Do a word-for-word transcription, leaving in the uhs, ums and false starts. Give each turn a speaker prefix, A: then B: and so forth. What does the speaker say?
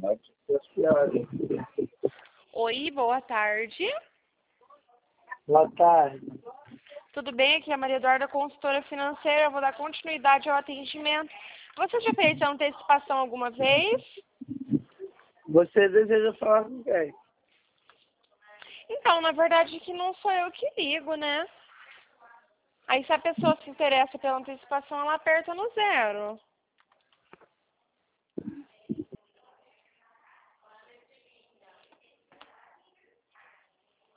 A: pode ser piores.
B: Oi, boa tarde.
A: Boa tarde.
B: Tudo bem? Aqui é a Maria Eduarda, consultora financeira. Eu vou dar continuidade ao atendimento. Você já fez a antecipação alguma vez?
A: Você deseja falar com quem?
B: Então, na verdade, que não sou eu que ligo, né? Aí, se a pessoa se interessa pela antecipação, ela aperta no zero.